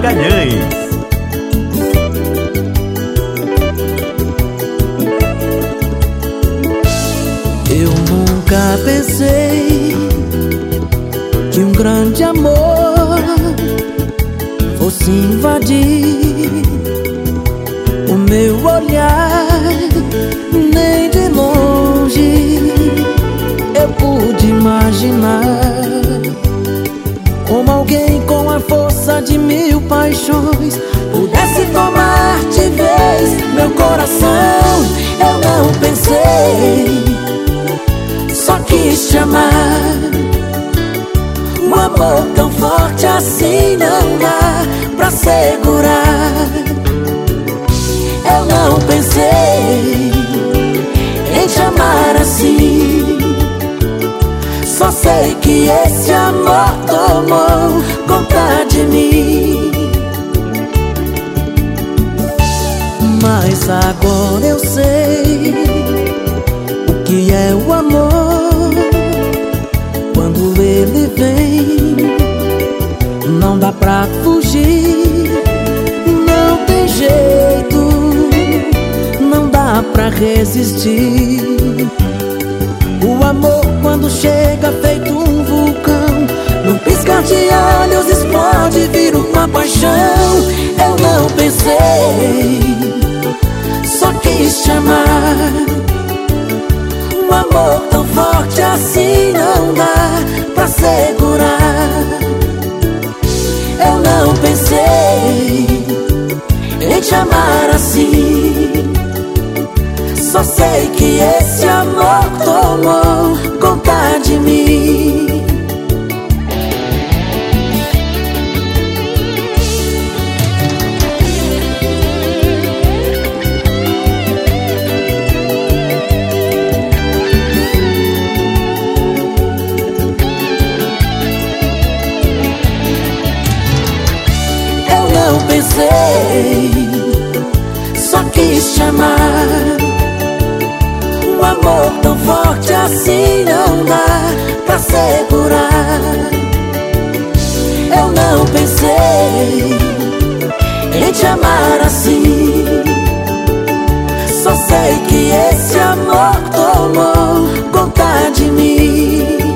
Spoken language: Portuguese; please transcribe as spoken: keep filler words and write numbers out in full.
Magalhães. Eu nunca pensei que um grande amor fosse invadir o meu olhar. Nem de longe eu pude imaginar como alguém com a força de mil paixões pudesse tomar de vez meu coração. Eu não pensei, só quis te amar. Um amor tão forte assim não dá pra segurar. Eu não pensei em te amar assim. Só sei que esse amor tomou conta de mim. Mas agora eu sei o que é o amor. Quando ele vem, não dá pra fugir. Não tem jeito, não dá pra resistir. O amor quando chega feito um vulcão, num piscar de olhos explode, vira uma paixão. Eu não pensei, só quis te amar. Um amor tão forte assim não dá pra segurar. Eu não pensei em te amar assim. Só sei que esse amor tomou conta de mim. Eu não pensei, só quis te amar. Um amor tão forte assim não dá pra segurar. Eu não pensei em te amar assim. Só sei que esse amor tomou conta de mim.